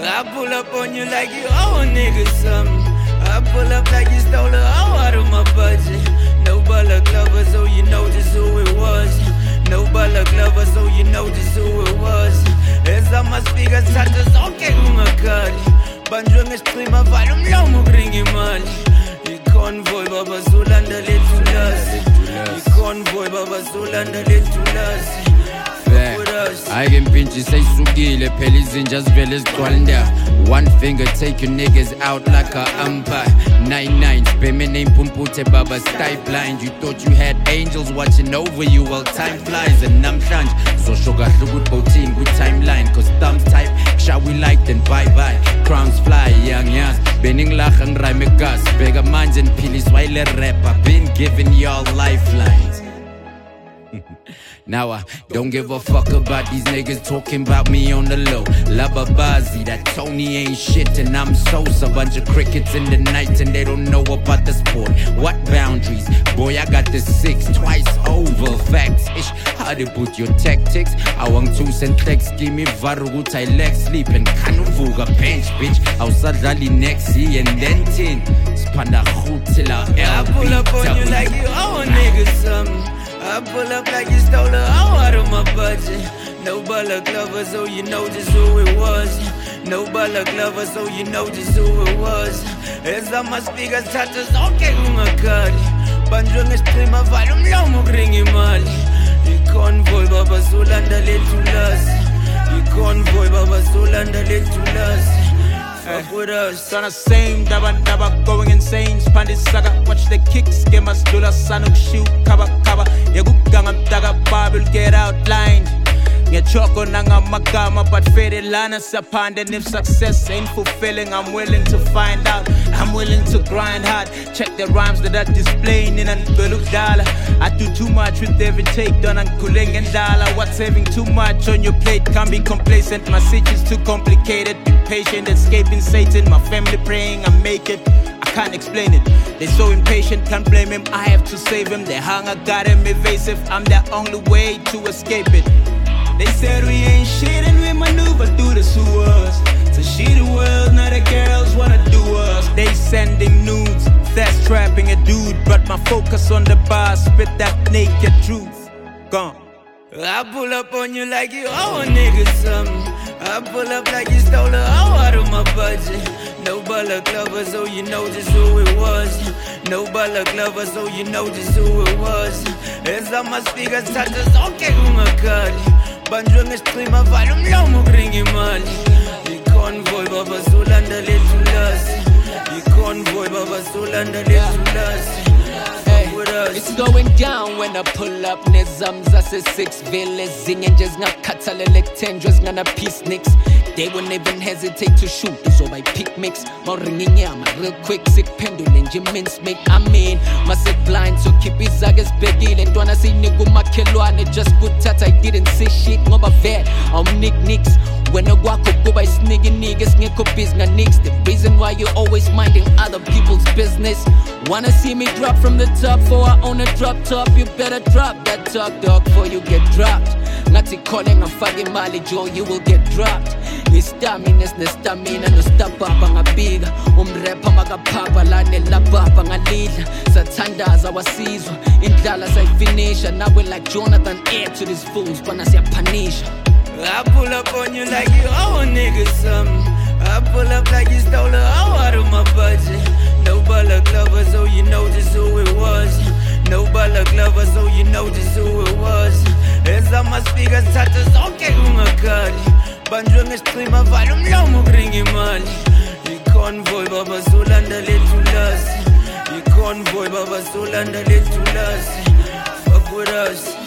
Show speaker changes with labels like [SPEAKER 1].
[SPEAKER 1] I pull up on you like you owe a nigga something. I pull up like you stole a hoe out of my budget. No Bala Glover, so you know just who it was. No Bala Glover, so you know just who it was. Ezama speakers thatha zonke kungakhali. Banjwe ngesicima vala umlomo kuringa imali. I-convoy baba solanda lethu lazi. I-convoy baba solanda lethu lazi.
[SPEAKER 2] I can pinch you say sugile pelizin just vele zigcwala. One finger take you niggas out like a umpire. 9-9 spare me name Pumpute Baba stay blind. You thought you had angels watching over you while time flies. And namhlanje so shoga good boating good timeline. Cause thumbs type shall we like then bye bye. Crowns fly young yas Bening lachang rhyme gas. Bega minds and pillies while a rapper been giving y'all lifelines. Now I don't give a fuck about these niggas talking about me on the low. Lababazi, that Tony ain't shit and I'm Sosa. Bunch of crickets in the night and they don't know about the sport. What boundaries? Boy, I got the 6 twice over. Facts, ish, how to put your tactics. I want 2 cent text, give me varugut, I leg sleep and kanuvuga bench, bitch. Ousadali next year and then 10. Spanda hootila
[SPEAKER 1] I pull up on you like you owe a nigga something. I pull up like you stole a hoe out of my budget. No Bala Glover, so you know just who it was. No Bala Glover, so you know just who it was. Ezama speakers thatha zonke kungakhali. Banjwe ngesicima vala umlomo kuringa imali. I-convoy baba solanda lethu lazi. I-convoy baba solanda lethu lazi. Fuck with us.
[SPEAKER 3] Tryna same daba going insane. Spandis saga watch the kicks. Game us dula sanuk shoot kaba. Yaguganga mtaga Bible get outlined. Ngechoko nanga magama but faded lana sapand. And if success ain't fulfilling, I'm willing to find out. I'm willing to grind hard. Check the rhymes that are displaying in an beluk dollar. I do too much with every take done on kuleng and dollar. What's having too much on your plate? Can't be complacent. My situation is too complicated. Be patient, escaping Satan. My family praying I make it. I can't explain it. They're so impatient, can't blame him. I have to save him. Their hunger got him evasive. I'm the only way to escape it. They said we ain't shit and we maneuver through the sewers. It's a shitty world, now the girls wanna do us. They sending nudes, that's trapping a dude. But my focus on the bar, spit that naked truth. Gone.
[SPEAKER 1] I pull up on you like you owe a nigga something. I pull up like you stole a hoe out of my budget. No Bala Glover, so you know just who it was. No Bala Glover, so you know just who it was. Ezama speakers thatha zonke kungakhali. Banjwe ngesicima vala umlomo kuringa imali. I-convoy baba solanda lethu lazi. I-convoy baba solanda lethu lazi.
[SPEAKER 4] It's going down when I pull up nezamza se-6 vele zinye nje zingakhathalele kuthenjwe zingana peace nicks. They wouldn't even hesitate to shoot uzoba i-pick mix. Mawuringa inyama real quick sikuphendule nje mince make. I mean mase blind so keep izake sibhekile. Ntwana siyinika umakhelwane just kuthatha I didn't say shit ngoba vele awumnick wena kwakho kuba isiniki singekho busy nga-nicks. The reason why you're always minding other people's business. Wanna see me drop from the top for I own a drop top. You better drop that talk dog before you get dropped. Ngathi khole ngafaka imali Joe you will get dropped. Istamina sinestamina nostapapa ngabika. Umrapper makaphapha lane lapapa ngalidla. Sathandaza wasizwa indlala sayifinisha. Now we're like Jonathan Air to these fools bana siyapanisha.
[SPEAKER 1] I pull up on you like you owe a nigga something. I pull up like you stole a hoe out of my budget. No Bala Glover, so you know just who it was. No Bala Glover, so you know just who it was. Ezama speakers thatha zonke kungakhali. Banjwe ngesicima vala umlomo kuringa imali. I-convoy baba solanda lethu lazi. I-convoy baba solanda lethu lazi. Fuck with us.